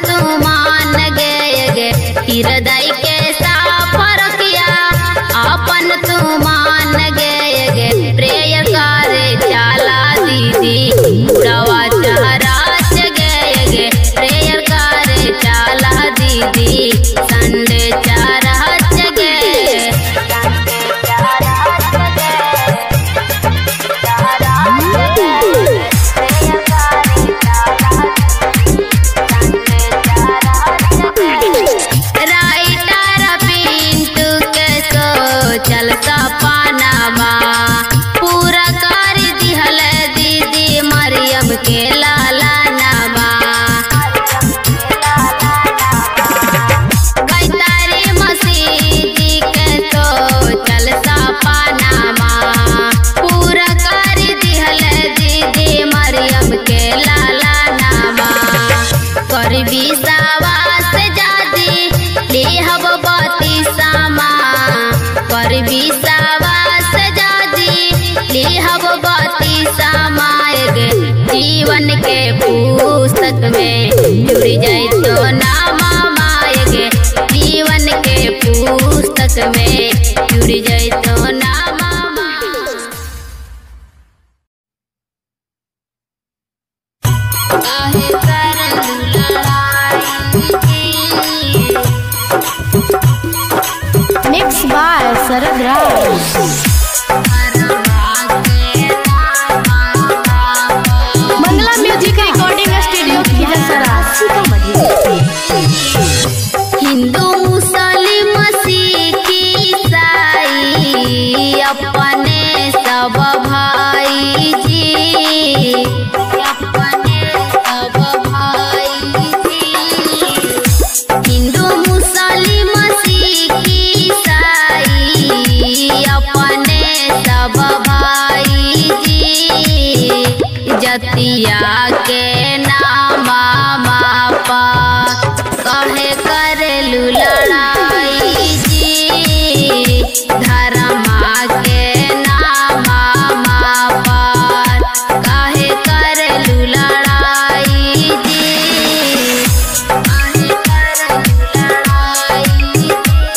तू मान गे हृदय के साफ रखिया अपन तू मान गे प्रेय करे चाला दीदी बुढ़वा चेहरा गे प्रेय करे चाला दीदी संडे चारा गे चलता पानामा पूरा कर दिहल दीदी मरियम के लाला नामा गैतारी मसीदी के तो चलता पानामा पूरा कर दिहल दीदी मरियम के लाला नामा करबी सावास जादी लेहब बाती सामा करबी सावास जादी लेहब बाती समाएग जीवन के पुस्तक में जुड़ जाए तो नामा माएगे जीवन के पुस्तक में जुड़ जाए तो नामा काहे करलू लड़ाई mix by Sharad Raj. Mangala music recording studio Hindu Muslim Sikh ईसाई अपने सब भाई जी अपने सब भाई जी हिंदू मुस्लिम सिख ईसाई अपने सब भाई जी जतिया के नामा मापा कहे करलू लड़ाई जी धर्मा के नामा मापा कहे करलू लड़ाई जी कहे करलू लड़ाई जी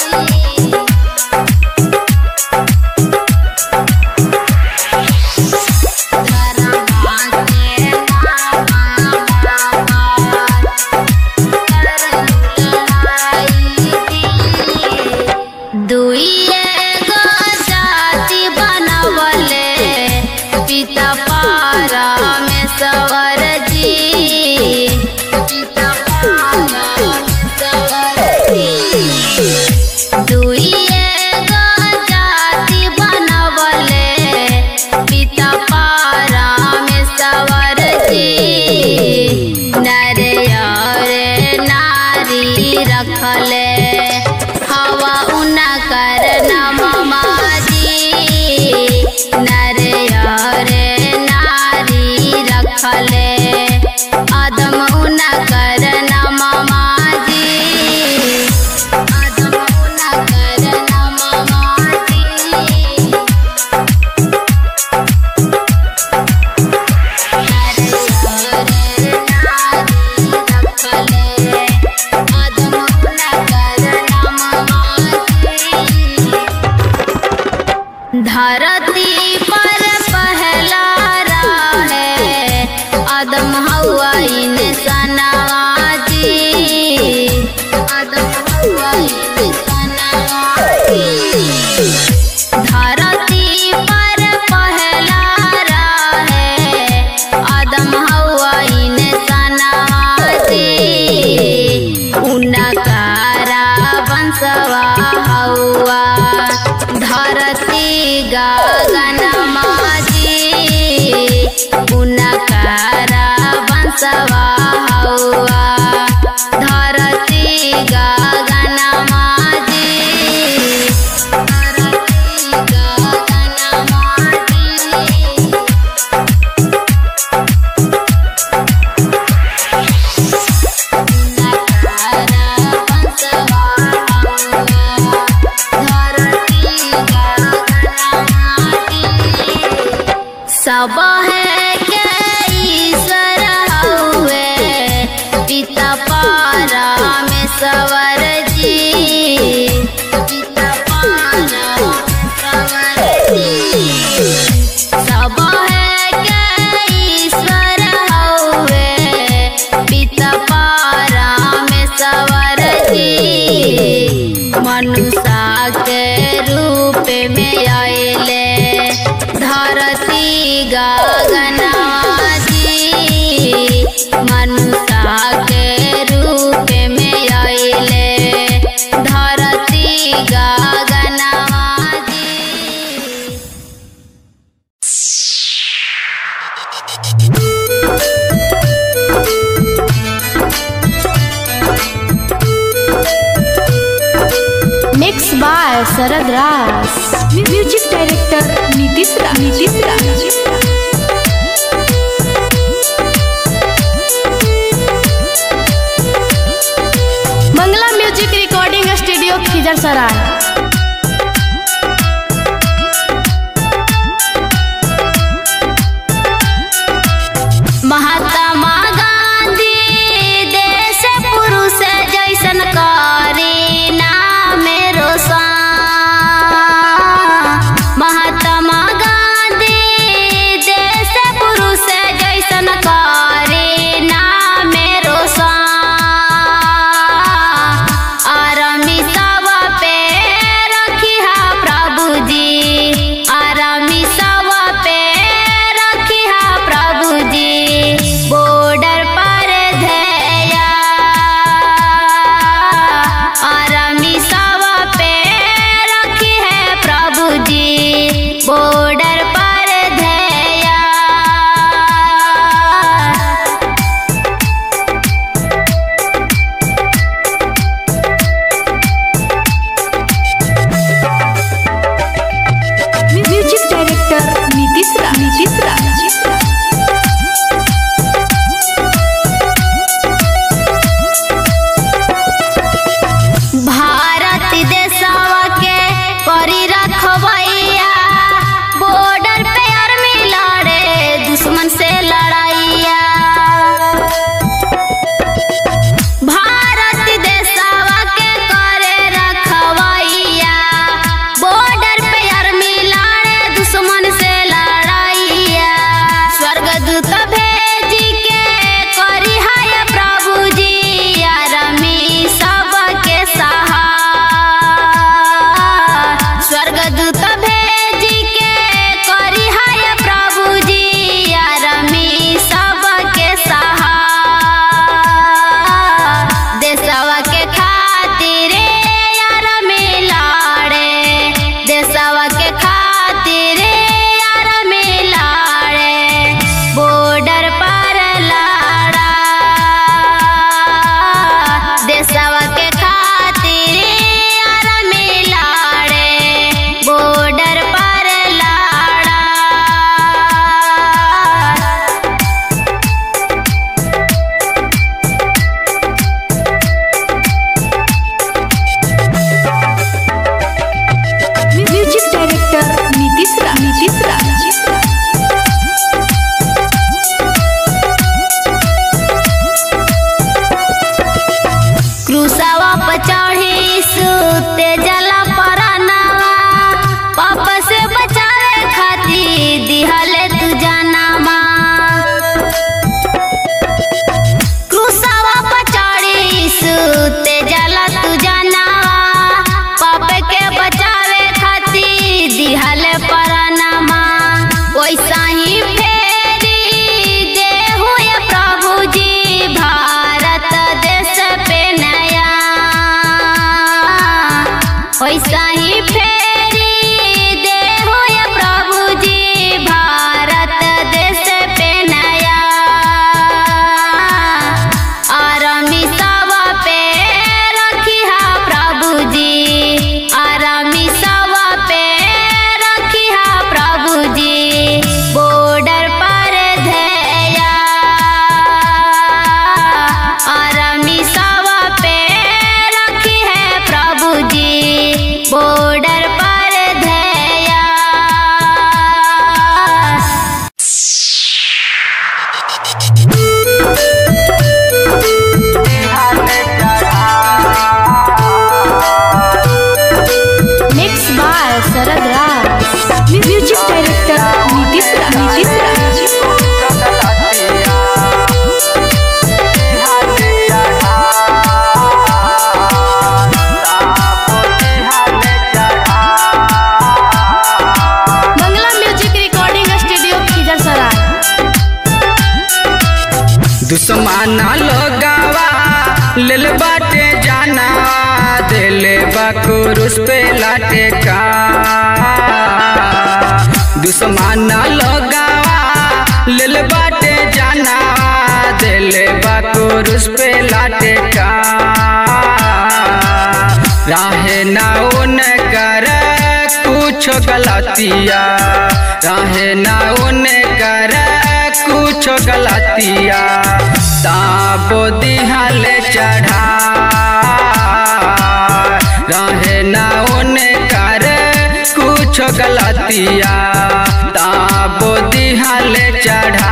पिता परमेश्वर जी पिता परमेश्वर जी दुइए जाति बनवले पिता परमेश्वर जी नर और नारी रखले हवा उना कर नममा जी नर और नारी रखले आदम उना कर नममा जी आदम उना कर नममा जी नर और नारी रखले आदम उना कर सवर जी, पिता परमेश्वर जी। सब है के ईश्वर हउवे पिता परमेश्वर जी। मनुष्य के रूप में आइले धरती गगनवा जी। मनुष्य के रूप में आइले धरती गगनवा जी। Mix by Sharad Raj. Music director Nitish Raj. Mangala music recording studio Khijarsarai. Mahatma Gandhi देश पुरुष जैसन करी नाम रोशन। महात्मा गांधी देश पुरुष जैसन करी नाम रोशन। आर्मी सब पे लेल बाटे जाना दिले बकुरुस पे लाटे का दुश्मन लगावा लेल बाटे जाना दिले बकुरुस पे लाटे का राहे ना उन कर कुछ गलतिया राहे ना उन कर कुछ गलतिया ताबो दिहाले चढ़ा रहे ना उन कर कुछ गलतिया ताबो दिहाले चढ़ा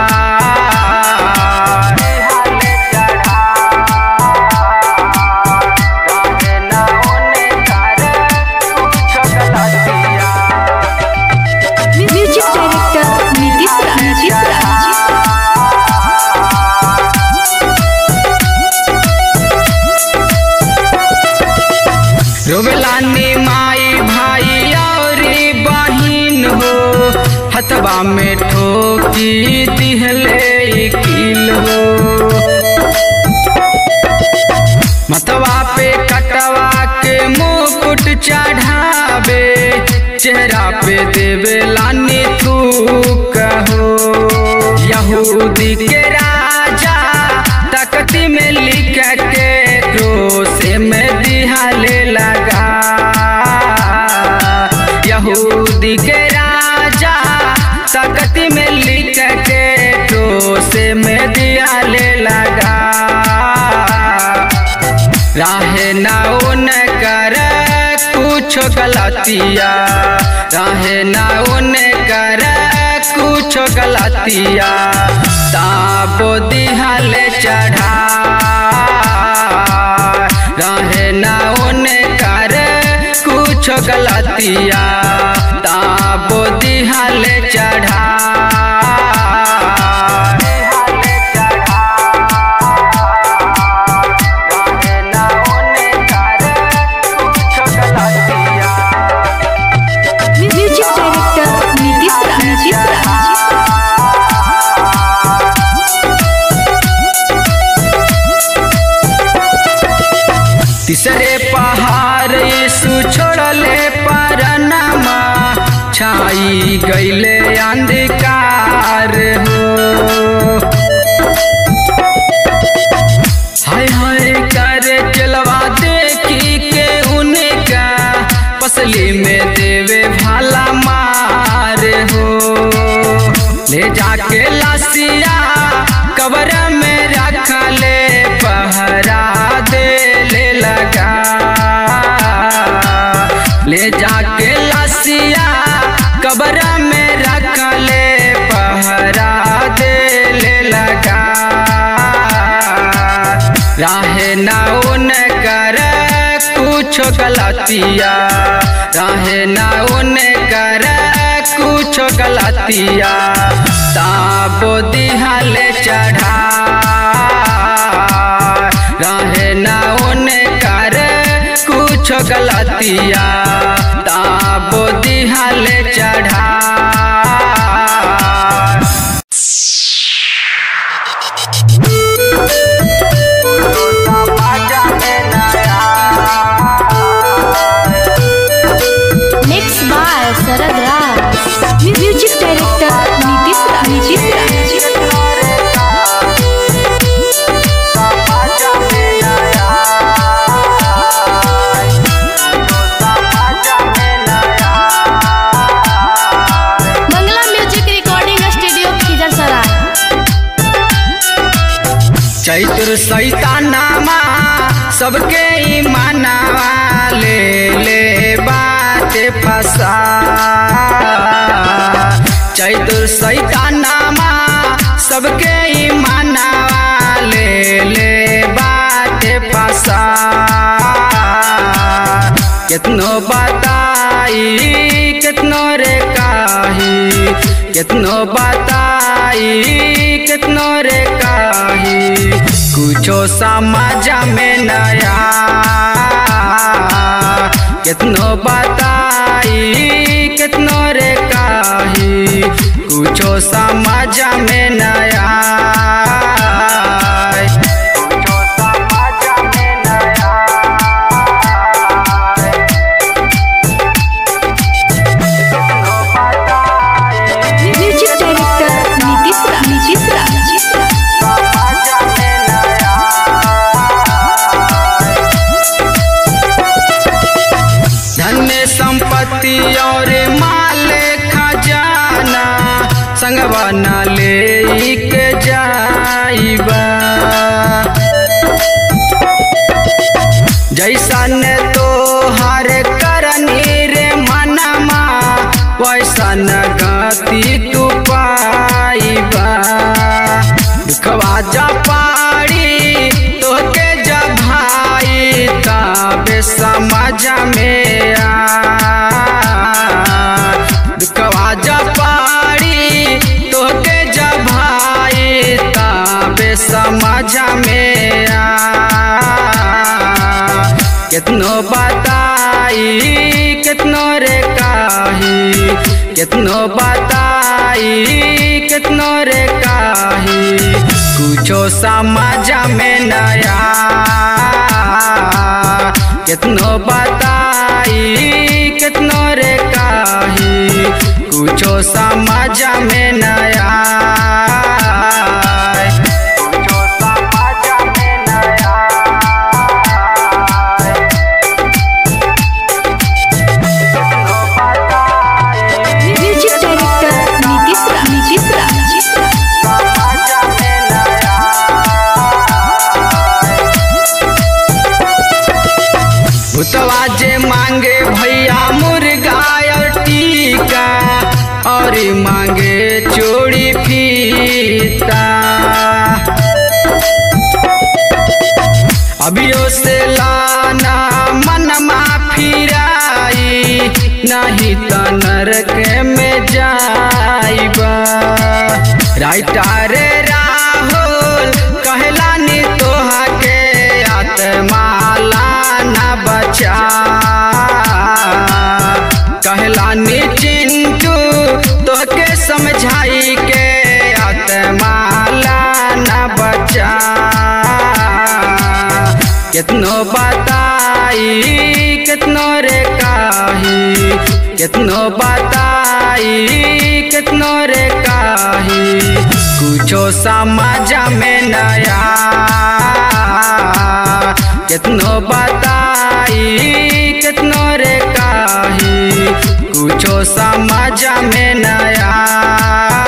म्यूजिक डायरेक्टर नीतीश राज। रोबलानी माई भाई और बहिन हो हथवा में ठोकी दिहले कील हो मतवा पे कटवा के मुकुट चढ़ावे चेहरा पे देवे लानी थूक हो यहूदी के राजा तकती में लिख के क्रोसे में दिहाले लगा यहूदी के राजा तकती में लिख के क्रोसे में दिहाले लगा राहे ना उन कर कुछ गलतिया राहे ना उन कर कुछ गलतिया ताबो दिहाले चढ़ा राहे ना उन कर कुछ गलतिया ताबो दिहाले चढ़ा म्यूजिक डायरेक्टर नीतीश राज। तीसरे पहाड़ यीशु छोड़ले परनमा छाई गईले अंधकार हो हाय हाय कर चलवा देखी के उनका पसली में देवे भाला मार हो ले जाके लासिया कबर में रख ले पहरा दे ले लगा ले जाके लासिया कबर में रख ले पहरा दे ले लगा राहे ना उन कर कुछ गलतिया राहे ना उन कर कुछ गलतिया ताबो दिहाले चढ़ा राहे ना उन कर कुछ गलतिया ताबो दिहाले चढ़ा mix by Sharad Raj. Music director Nitish Raj. Mangala music recording studio Khijarsarai. चैत्र सैतानामा सबके ईमानवा ले ले बात फसा चैत्र सैतानामा सबके ईमानवा ले ले बात फसा कितनो बताई कितनो रे काही कितनो बताई कितनो रे काही कुछो समझ में नया कितनो बताई कितनो रे काही कुछो समझ में नया कुछो समझ तबे समझ में दुखवा जब पारी तोके जब भाई तबे समझ में कितनो बताई कितनो रे काही कितनो बताई कितनो रे काही कुछो समझ में नया कितनो बताई कितनो रे काही कुछो समझ में नया भूतवा जे मांगे भैया मुर्गा और टीका और मांगे चूड़ी फीता अभियो से लाना मनमा फिराई नहीं त नरक में जाइबा राइटर राहुल कहला नी तोहा के आत्मा बचा कहला नी चिंटू तोके समझाई के आत्मा लाना बचा कितनो बताई कितनो रे काही कितनो बताई कितनो रे काही कुछो समझ में नया कितनो बताई कितनो रे काही कुछो समझ में नया।